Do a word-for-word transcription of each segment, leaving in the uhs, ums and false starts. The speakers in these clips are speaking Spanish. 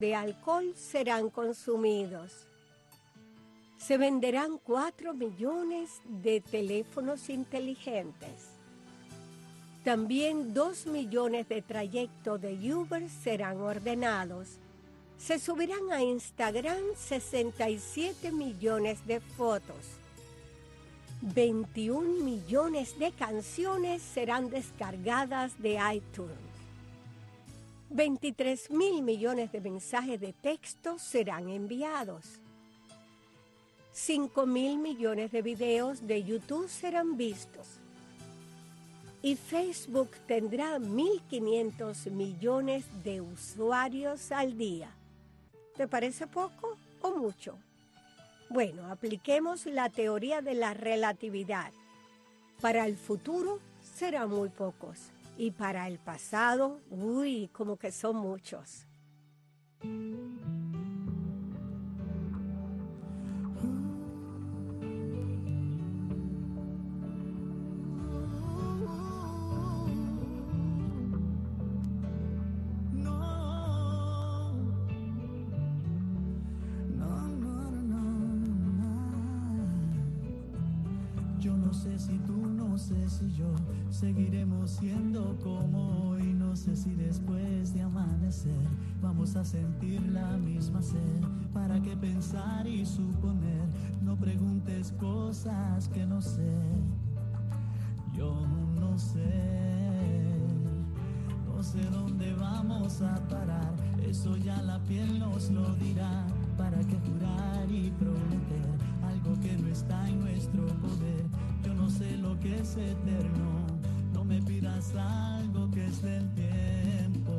de alcohol serán consumidos. Se venderán cuatro millones de teléfonos inteligentes. También dos millones de trayectos de Uber serán ordenados. Se subirán a Instagram sesenta y siete millones de fotos. veintiún millones de canciones serán descargadas de iTunes. veintitrés mil millones de mensajes de texto serán enviados. cinco mil millones de videos de YouTube serán vistos. Y Facebook tendrá mil quinientos millones de usuarios al día. ¿Te parece poco o mucho? Bueno, apliquemos la teoría de la relatividad. Para el futuro serán muy pocos. Y para el pasado, uy, como que son muchos. Seguiremos siendo como hoy, no sé si después de amanecer vamos a sentir la misma sed. ¿Para qué pensar y suponer? No preguntes cosas que no sé. Yo no sé, no sé dónde vamos a parar. Eso ya la piel nos lo dirá. ¿Para qué jurar y prometer algo que no está en nuestro poder? Yo no sé lo que es eterno. No me pidas algo que es del tiempo.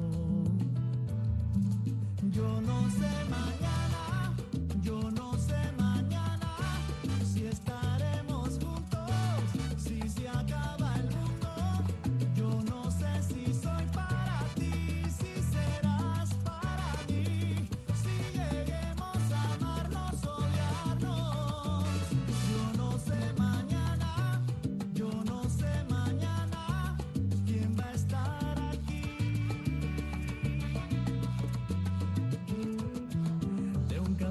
Yo no sé mañana, yo no sé mañana si estaremos juntos, si se acaba el mundo. Yo no sé si soy para ti, si serás para mí, si lleguemos a amarnos, odiarnos. Yo no sé mañana, yo no sé mañana quién va a estar aquí. De un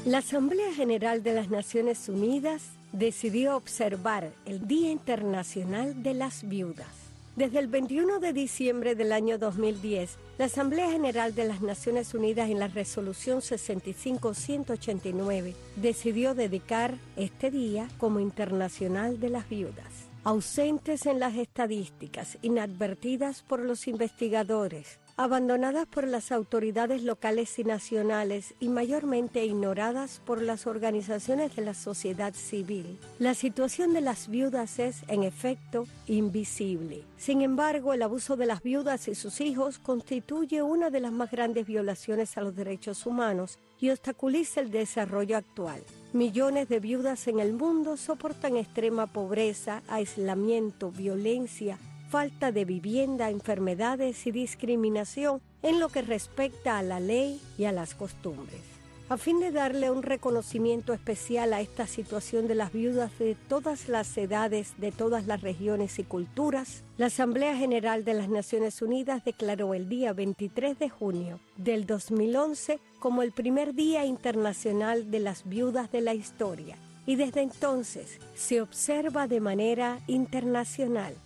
La Asamblea General de las Naciones Unidas decidió observar el Día Internacional de las Viudas. Desde el veintiuno de diciembre del año dos mil diez, la Asamblea General de las Naciones Unidas en la Resolución sesenta y cinco ciento ochenta y nueve decidió dedicar este día como Internacional de las Viudas. Ausentes en las estadísticas, inadvertidas por los investigadores, abandonadas por las autoridades locales y nacionales y mayormente ignoradas por las organizaciones de la sociedad civil. La situación de las viudas es, en efecto, invisible. Sin embargo, el abuso de las viudas y sus hijos constituye una de las más grandes violaciones a los derechos humanos y obstaculiza el desarrollo actual. Millones de viudas en el mundo soportan extrema pobreza, aislamiento, violencia, falta de vivienda, enfermedades y discriminación en lo que respecta a la ley y a las costumbres. A fin de darle un reconocimiento especial a esta situación de las viudas de todas las edades, de todas las regiones y culturas, la Asamblea General de las Naciones Unidas declaró el día veintitrés de junio del dos mil once como el primer Día Internacional de las Viudas de la historia, y desde entonces se observa de manera internacional.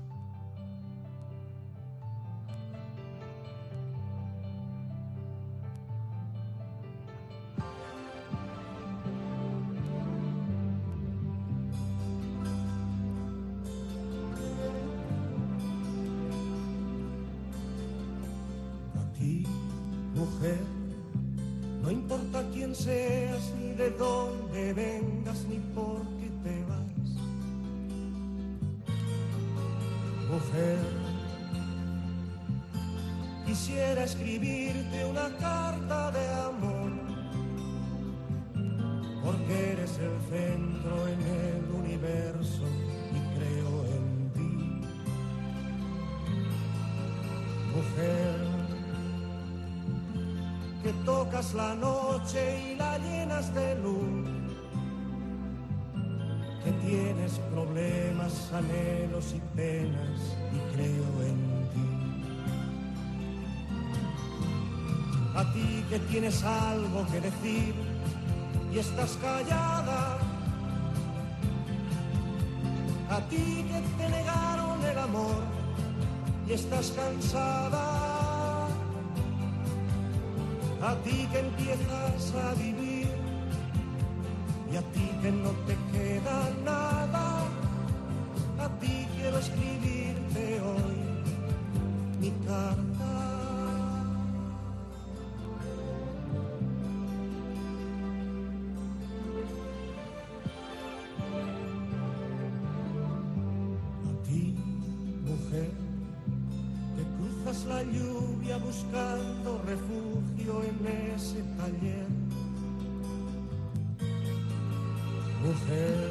Mujer, no importa quién seas, ni de dónde vengas, ni por qué te vas. Mujer, quisiera escribirte una carta de amor, porque eres el centro en el universo y creo en ti. Mujer, que tocas la noche y la llenas de luz, que tienes problemas, anhelos y penas y creo en ti. A ti que tienes algo que decir y estás callada, a ti que te negaron el amor y estás cansada, a ti que empiezas a vivir y a ti que no te queda nada, a ti quiero escribirte hoy mi carta. A ti, mujer, que cruzas la lluvia buscando refugio en ese taller. Mujer,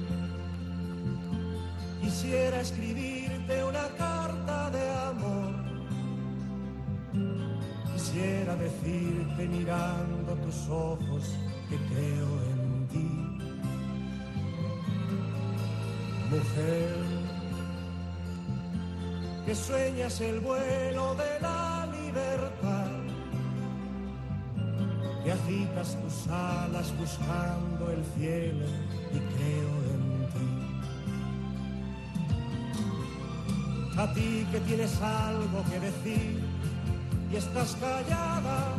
quisiera escribirte una carta de amor, quisiera decirte mirando tus ojos que creo en ti. Mujer, que sueñas el vuelo de la libertad, que agitas tus alas buscando el cielo y creo en ti. A ti que tienes algo que decir y estás callada,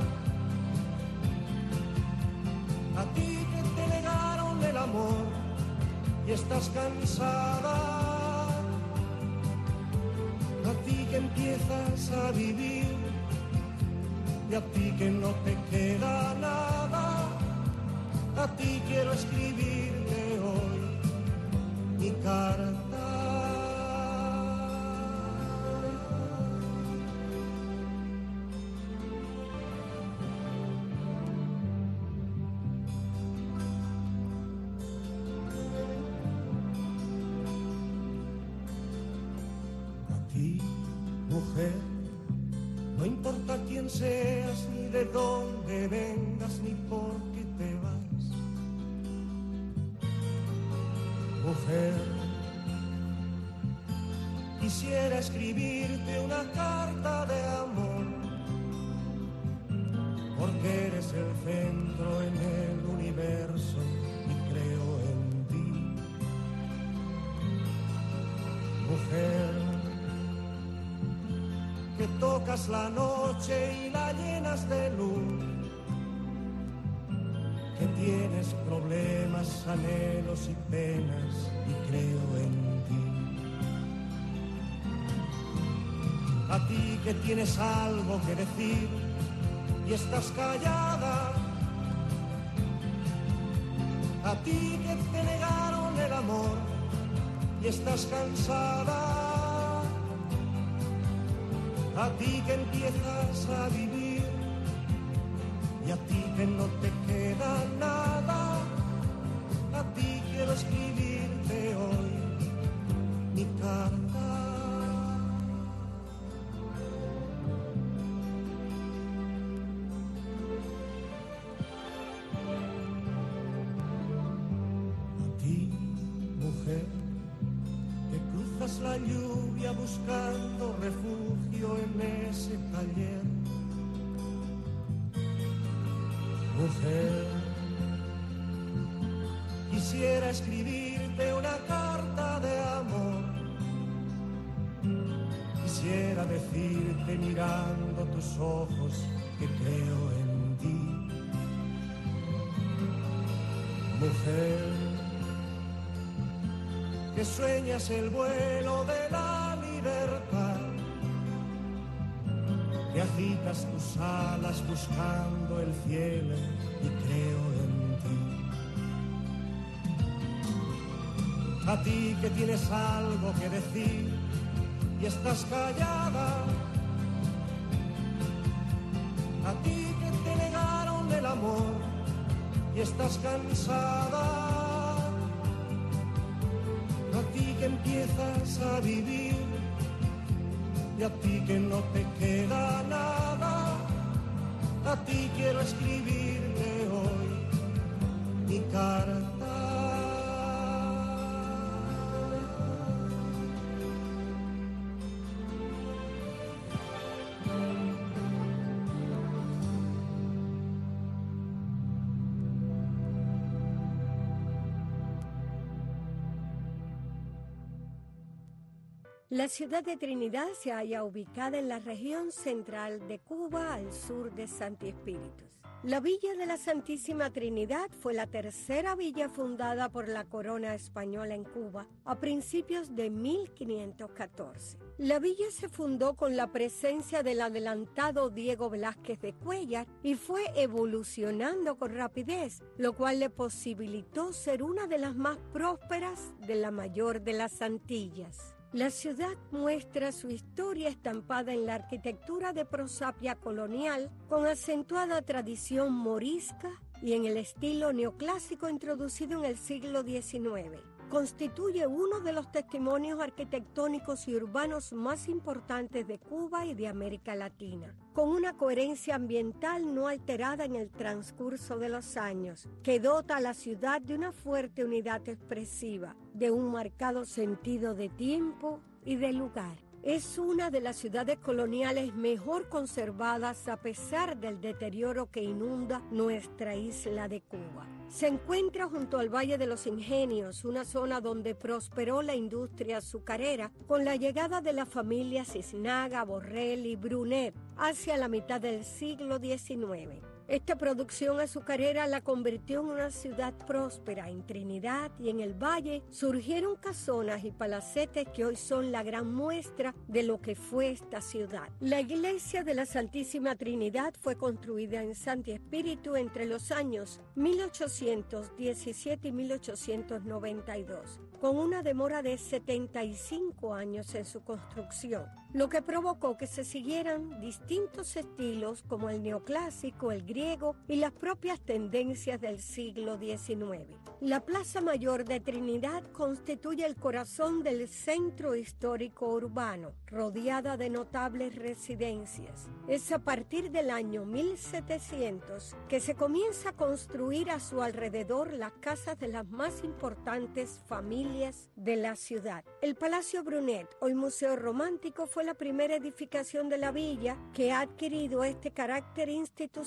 a ti que te negaron el amor y estás cansada, a ti que empiezas a vivir y a ti que no te queda nada, a ti quiero escribirte hoy mi carta. A ti, mujer, no importa quién seas, ni de dónde vengas, ni por qué te vas. Mujer, quisiera escribirte una carta de amor, porque eres eres el centro en el universo y creo en ti. Mujer, que tocas la noche y la llenas de luz, que tienes problemas, anhelos y penas y creo en ti. A ti que tienes algo que decir y estás callada, a ti que te negaron el amor y estás cansada, a ti que empiezas a vivir y a ti que no te queda nada, a ti quiero escribirte hoy mi carta. La lluvia buscando refugio en ese taller. Mujer, quisiera escribirte una carta de amor, quisiera decirte mirando tus ojos que creo en ti. Mujer, que sueñas el vuelo de la libertad, que agitas tus alas buscando el cielo y creo en ti. A ti que tienes algo que decir y estás callada, a ti que te negaron el amor y estás cansada, a ti que empiezas a vivir y a ti que no te queda nada, a ti quiero escribirte hoy mi carta. La ciudad de Trinidad se halla ubicada en la región central de Cuba, al sur de Santi Espíritus. La Villa de la Santísima Trinidad fue la tercera villa fundada por la corona española en Cuba a principios de mil quinientos catorce. La villa se fundó con la presencia del adelantado Diego Velázquez de Cuéllar y fue evolucionando con rapidez, lo cual le posibilitó ser una de las más prósperas de la mayor de las Antillas. La ciudad muestra su historia estampada en la arquitectura de prosapia colonial con acentuada tradición morisca y en el estilo neoclásico introducido en el siglo diecinueve. Constituye uno de los testimonios arquitectónicos y urbanos más importantes de Cuba y de América Latina, con una coherencia ambiental no alterada en el transcurso de los años, que dota a la ciudad de una fuerte unidad expresiva, de un marcado sentido de tiempo y de lugar. Es una de las ciudades coloniales mejor conservadas a pesar del deterioro que inunda nuestra isla de Cuba. Se encuentra junto al Valle de los Ingenios, una zona donde prosperó la industria azucarera con la llegada de la familia Cisnaga, Borrell y Brunet hacia la mitad del siglo diecinueve. Esta producción azucarera la convirtió en una ciudad próspera. En Trinidad y en el Valle surgieron casonas y palacetes que hoy son la gran muestra de lo que fue esta ciudad. La iglesia de la Santísima Trinidad fue construida en Santi Espíritu entre los años mil ochocientos diecisiete y mil ochocientos noventa y dos, con una demora de setenta y cinco años en su construcción, lo que provocó que se siguieran distintos estilos como el neoclásico, el griego y las propias tendencias del siglo diecinueve. La Plaza Mayor de Trinidad constituye el corazón del centro histórico urbano, rodeada de notables residencias. Es a partir del año mil setecientos que se comienza a construir a su alrededor las casas de las más importantes familias de la ciudad. El Palacio Brunet, hoy Museo Romántico, fue la primera edificación de la villa que ha adquirido este carácter institucional.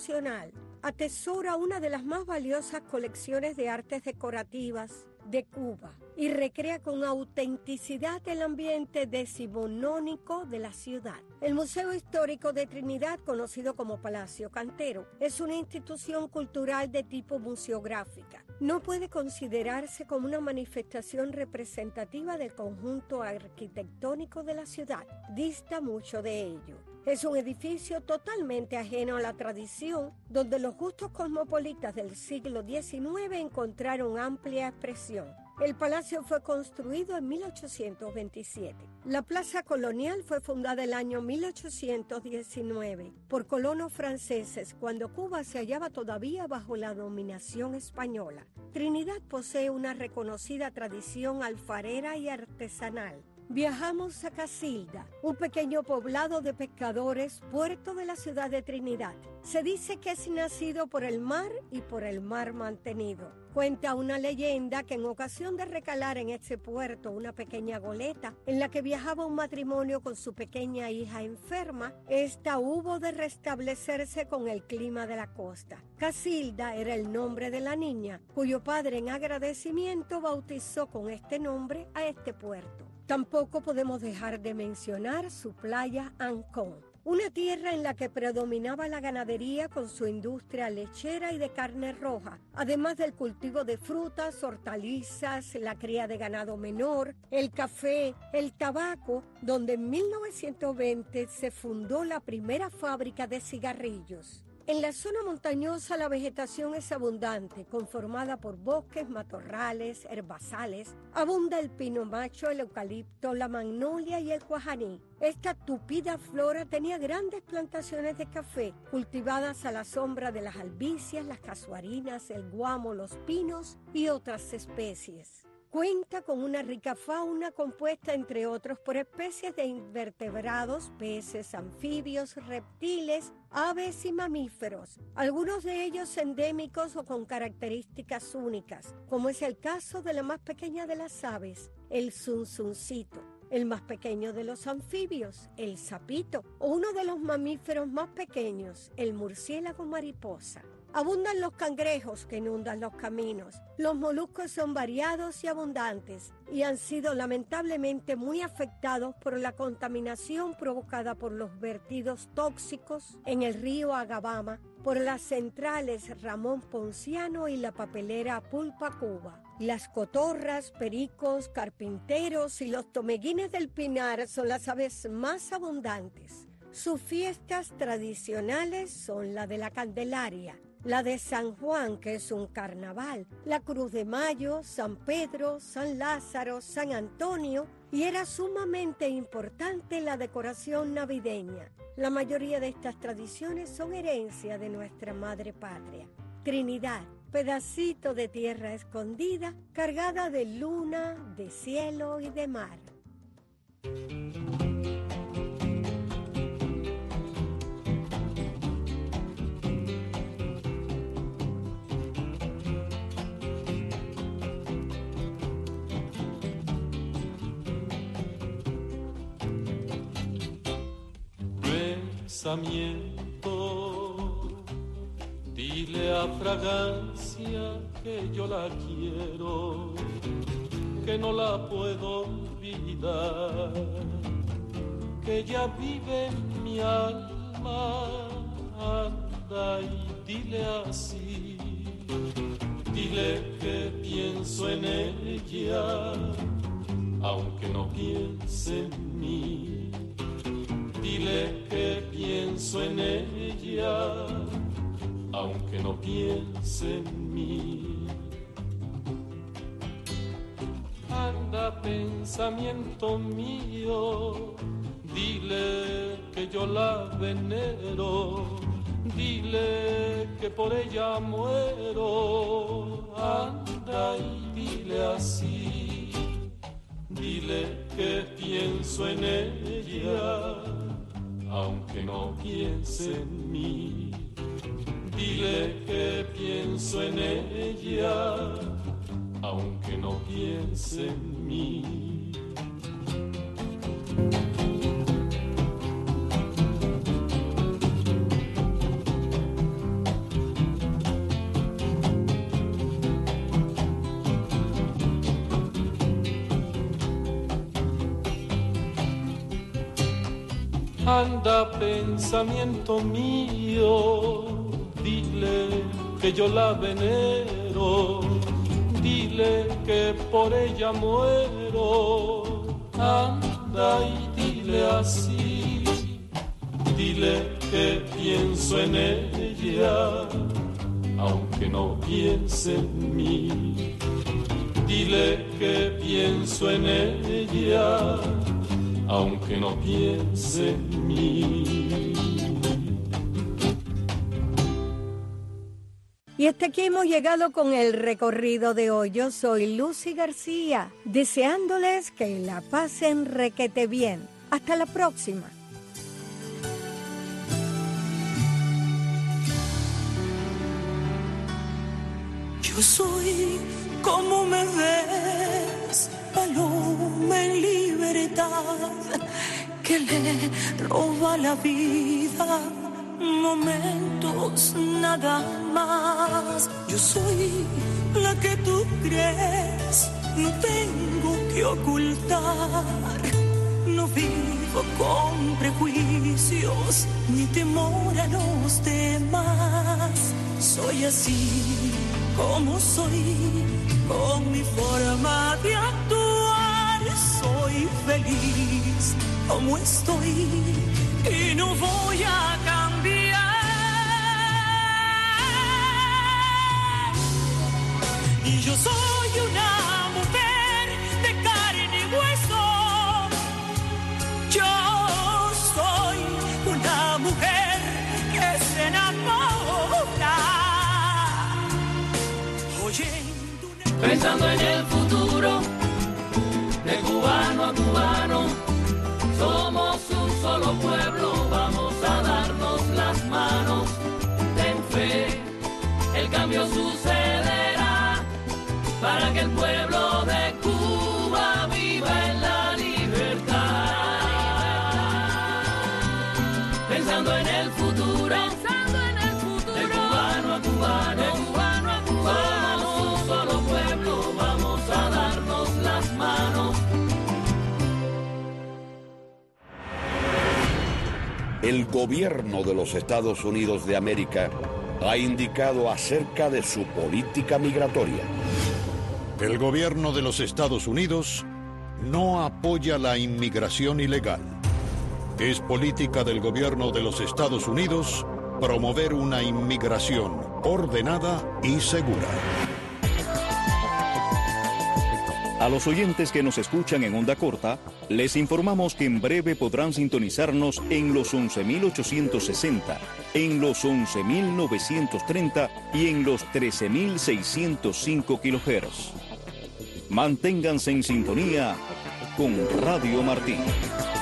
Nacional atesora una de las más valiosas colecciones de artes decorativas de Cuba y recrea con autenticidad el ambiente decimonónico de la ciudad. El Museo Histórico de Trinidad, conocido como Palacio Cantero, es una institución cultural de tipo museográfica. No puede considerarse como una manifestación representativa del conjunto arquitectónico de la ciudad. Dista mucho de ello. Es un edificio totalmente ajeno a la tradición, donde los gustos cosmopolitas del siglo diecinueve encontraron amplia expresión. El palacio fue construido en mil ochocientos veintisiete. La Plaza Colonial fue fundada el año mil ochocientos diecinueve por colonos franceses, cuando Cuba se hallaba todavía bajo la dominación española. Trinidad posee una reconocida tradición alfarera y artesanal. Viajamos a Casilda, un pequeño poblado de pescadores, puerto de la ciudad de Trinidad. Se dice que es nacido por el mar y por el mar mantenido. Cuenta una leyenda que en ocasión de recalar en este puerto una pequeña goleta en la que viajaba un matrimonio con su pequeña hija enferma, esta hubo de restablecerse con el clima de la costa. Casilda era el nombre de la niña, cuyo padre en agradecimiento bautizó con este nombre a este puerto. Tampoco podemos dejar de mencionar su playa Ancón, una tierra en la que predominaba la ganadería con su industria lechera y de carne roja, además del cultivo de frutas, hortalizas, la cría de ganado menor, el café, el tabaco, donde en mil novecientos veinte se fundó la primera fábrica de cigarrillos. En la zona montañosa la vegetación es abundante, conformada por bosques, matorrales, herbazales. Abunda el pino macho, el eucalipto, la magnolia y el cuajaní. Esta tupida flora tenía grandes plantaciones de café, cultivadas a la sombra de las albicias, las casuarinas, el guamo, los pinos y otras especies. Cuenta con una rica fauna compuesta, entre otros, por especies de invertebrados, peces, anfibios, reptiles, aves y mamíferos, algunos de ellos endémicos o con características únicas, como es el caso de la más pequeña de las aves, el zunzuncito, el más pequeño de los anfibios, el sapito, o uno de los mamíferos más pequeños, el murciélago mariposa. Abundan los cangrejos que inundan los caminos. Los moluscos son variados y abundantes y han sido lamentablemente muy afectados por la contaminación provocada por los vertidos tóxicos en el río Agabama, por las centrales Ramón Ponciano y la papelera Pulpa Cuba. Las cotorras, pericos, carpinteros y los tomeguines del Pinar son las aves más abundantes. Sus fiestas tradicionales son la de la Candelaria, la de San Juan, que es un carnaval, la Cruz de Mayo, San Pedro, San Lázaro, San Antonio, y era sumamente importante la decoración navideña. La mayoría de estas tradiciones son herencia de nuestra madre patria. Trinidad, pedacito de tierra escondida, cargada de luna, de cielo y de mar. Dile a fragancia que yo la quiero, que no la puedo olvidar, que ella vive en mi alma. Anda y dile así, dile que pienso en ella, aunque no piense en mí. Dile que pienso en ella, aunque no piense en mí. Anda, pensamiento mío, dile que yo la venero, dile que por ella muero. Anda y dile así, dile que pienso en ella, aunque no piense en mí. Dile que pienso en ella, aunque no piense en mí. anda pensamiento mío, dile que yo la venero, dile que por ella muero, anda y dile así, dile que pienso en ella, aunque no piense en mí, dile que pienso en ella, aunque no piense en mí. Y hasta aquí hemos llegado con el recorrido de hoy. Yo soy Lucy García, deseándoles que la pasen requete bien. Hasta la próxima. Yo soy como me ves, paloma en libertad, que le roba la vida momentos nada más. Yo soy la que tú crees, no tengo que ocultar, no vivo con prejuicios ni temor a los demás. Soy así como soy, con mi forma de actuar. Soy feliz como estoy y no voy a cambiar. Y yo soy una mujer de carne y hueso. Yo soy una mujer que se enamora. Oyendo una... Pensando en el futuro, de cubano a cubano, somos un solo pueblo, vamos a darnos las manos. Ten fe, el cambio sucederá, para que el pueblo de Cuba viva en la libertad. Pensando en el futuro, pensando en el futuro, de cubano a cubano, de cubano a cubano, somos un solo pueblo, vamos a darnos las manos. El gobierno de los Estados Unidos de América ha indicado acerca de su política migratoria. El gobierno de los Estados Unidos no apoya la inmigración ilegal. Es política del gobierno de los Estados Unidos promover una inmigración ordenada y segura. A los oyentes que nos escuchan en onda corta, les informamos que en breve podrán sintonizarnos en los once mil ochocientos sesenta, en los once mil novecientos treinta y en los trece mil seiscientos cinco kilohertz. Manténganse en sintonía con Radio Martí.